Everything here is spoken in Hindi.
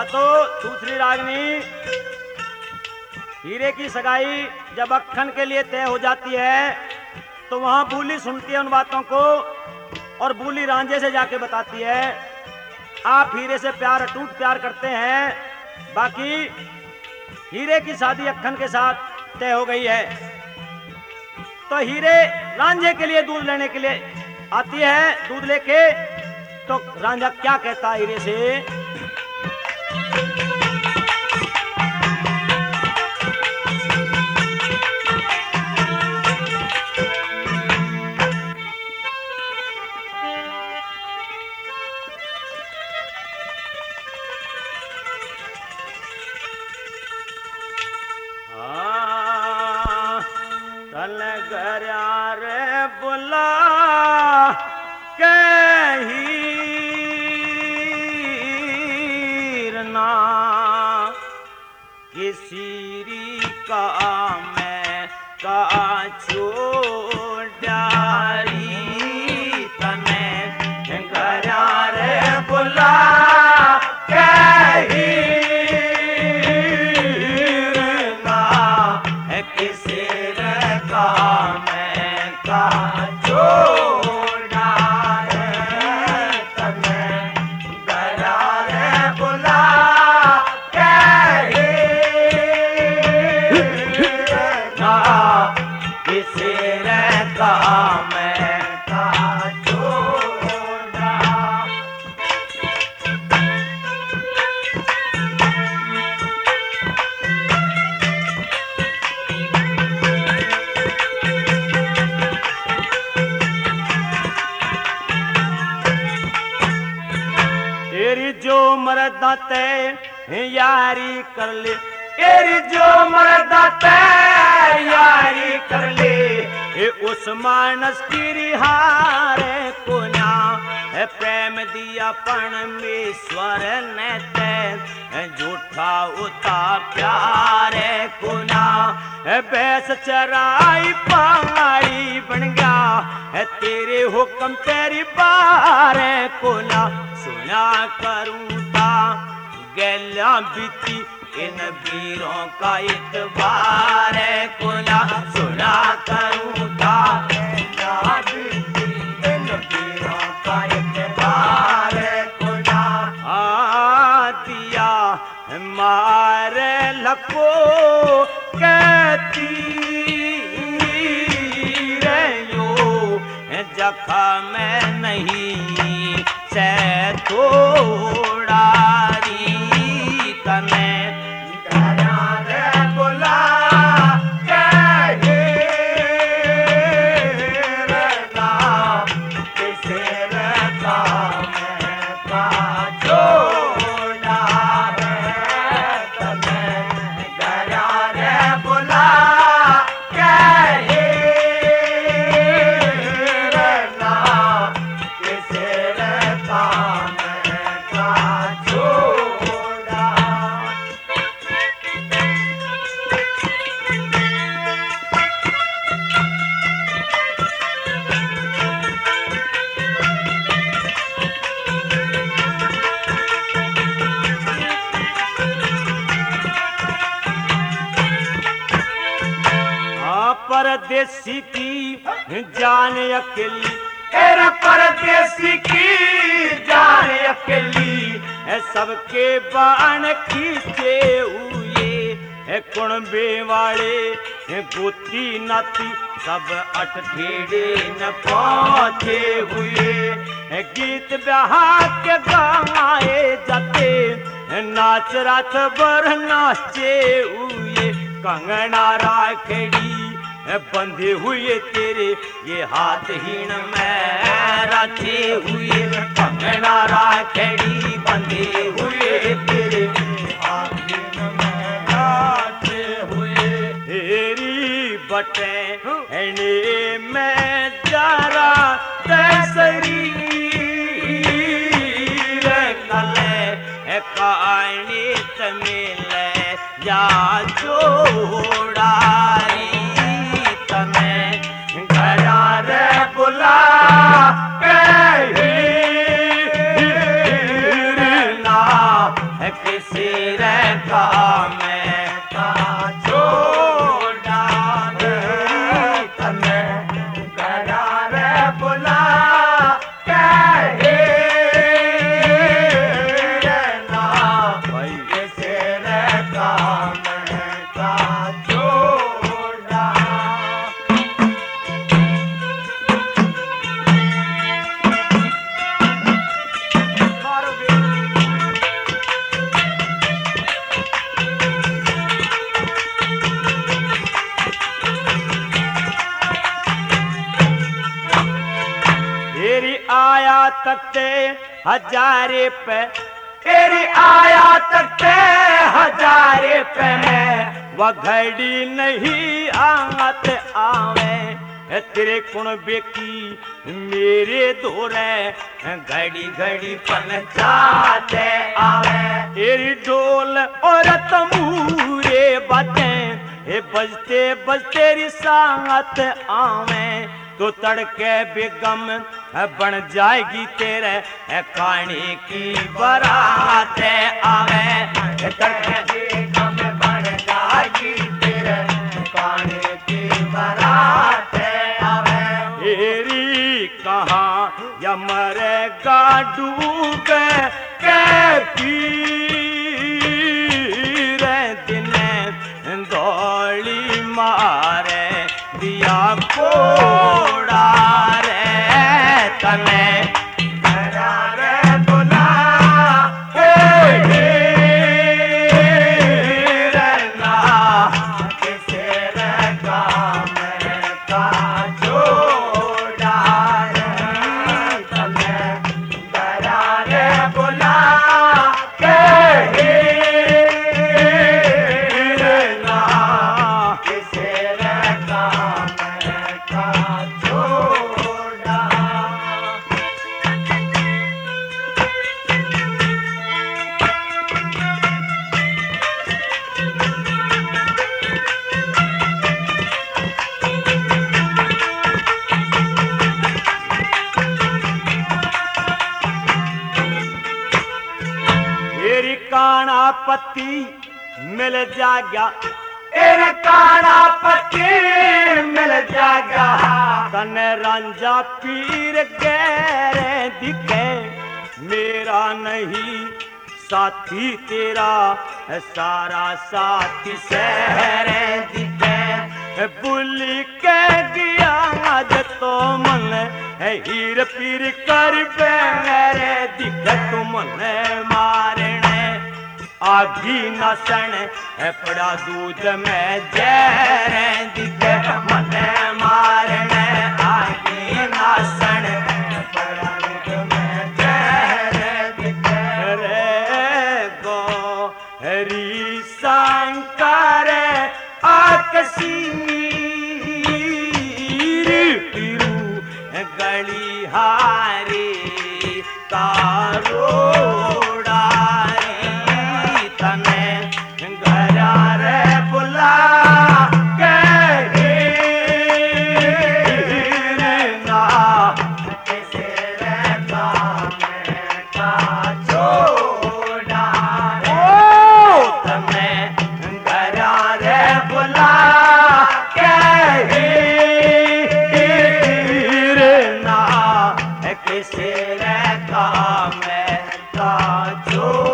तो दूसरी रागनी हीरे की सगाई जब अक्खन के लिए तय हो जाती है तो वहां बूली सुनती है उन बातों को और बूली रांझे से जाके बताती है आप हीरे से प्यार अटूट प्यार करते हैं, बाकी हीरे की शादी अक्खन के साथ तय हो गई है। तो हीरे रांझे के लिए दूध लेने के लिए आती है, दूध लेके तो रांझा क्या कहता है हीरे से, किसी का मैं का छोड़ डारी तने गया रे बुला कही ना किसी का मैं का छोड़ डारी तने गया रे बुला जो मरदा ते यारी कर ले, तेरी जो मरदा ते यारी कर ले, उस मानस की रिहारे को ना प्रेम दिया परमेश्वर ने ते झूठा उता प्यारे को ना बैस चराई पहाड़ी बन गया तेरे हुक्म तेरी बारे को ना सुना करूं ता गैला बीती इन वीरों का इतबार को ना सुना करूं ता गैला बीती इन वीरों का इतबार को ना दिया मारे लको कहती रे यो जखा में नहीं से थोड़ा री तने गया रे बुला कहे रहना किसे रहता मैं का छोड़ा रे तने गया रे बुला कहे रहना किसे रहता मैं का छोड़ा। परदेसी की जान अकेली, तेरा परदेसी की जान अकेली सबके बाण खींचे हुए कुणबे वाले गोती नाती सब अठखेड़े न पहुंचे हुए गीत बहा के गाए जाते नाच रात बर नाचे हुए कंगना राखेड़ी बंधे हुए तेरे ये हाथ हीन में रचे हुए कंगना राखेड़ी बंधे हुए तेरे हाथ हीन में रचे हुए तेरी बटे ने मैं जरा तैसरी कले कहानी तमिल या जोड़ा किसी तेरी आया तकते हजारे पे, तेरी आया तकते हजारे पे मैं वह घड़ी नहीं आत आवे, तेरे कुणबे की मेरे दोरे घड़ी घड़ी पंचाते आवे। तेरी डोल और तमूरे बातें बजते बजते तेरी सांगत आवे, तो तड़के बेगम बन जाएगी तेरे कहानी की बारात आवे, तड़के बेगम बन जाएगी तेरे कहानी की बारात आवे। तेरी कहाँ या मरेगा डूब के पीर दिन दौड़ी मारे दिया कोड़ा रे तने काना पत्ती मिल जाएगा, तेरे काना पत्ती मिल जाएगा, तन रांझा पीर गहरे दिखे मेरा नहीं साथी तेरा सारा साथी सहरे दिखे। बुली के गया आज तो मन हीर पीर कर मेरे दिखे, तू मन मारने आगी नसन पड़ा दूध में जहर दिखे, मन मारने आगी नसन पड़ा दूध में जहर दिखे। रे गो हरी शंकर आकसीर पीरू गली हारी तारो किसे रहता मैं का जो